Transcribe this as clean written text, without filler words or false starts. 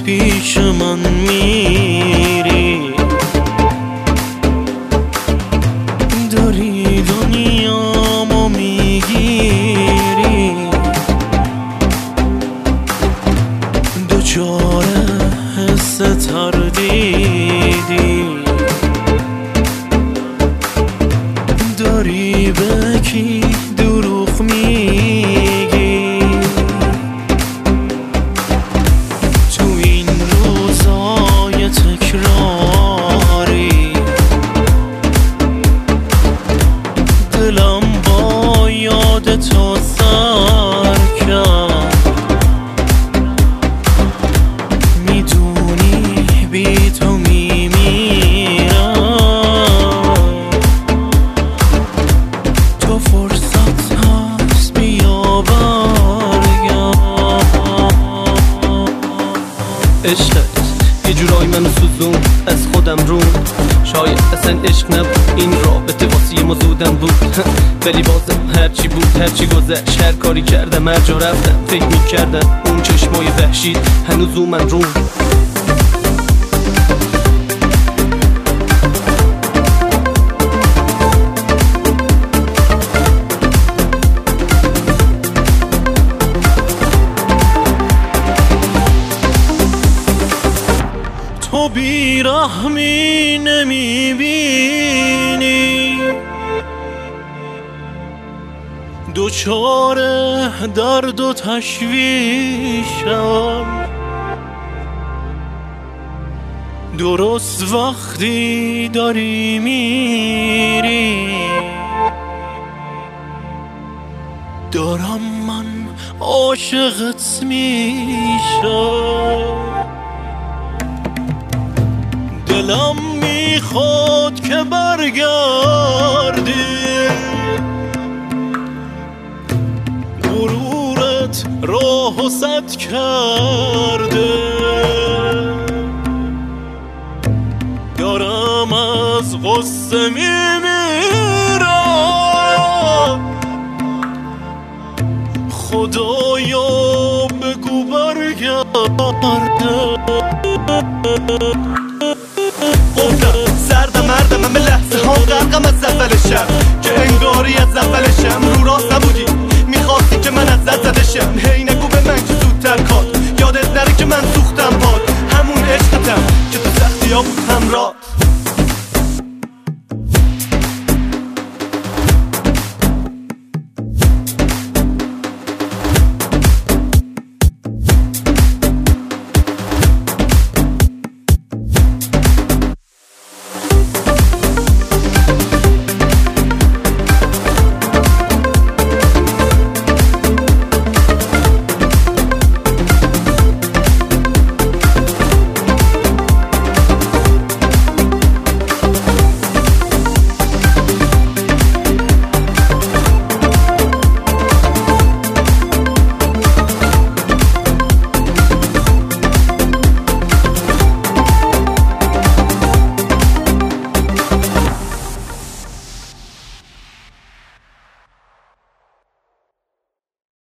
از پیش من میری، داری دنیامو میگیری، دوچار حس تردیدی، داری به کی دروغ میگی. تو این روزای تکراری دلم با یاد تو سر کرد، میدونی بی تو میمیرم، تو فرصت هست بیا برگرد. عشقت یه جورایی منو سوزون از خودم رون، شاید اصلا عشق نبود این رابطه واسه ما زودم بود ولی بازم هرچی بود هرچی گذشت، هر کاری کردم هر جا رفتم فکر میکردم اون چشمای وحشید هنوز من رون. تو بیرحمی نمیبینی، دوچار درد و تشویشم، درست وقتی داری میری دارم من عاشقت میشم. دلم میخواد که برگردی، غرورت راهو سد کرده، دارم از غصه میمیرم، خدایا بگو برگرده. قفلم سردم مردم همه لحظه ها غرقم از اول شب،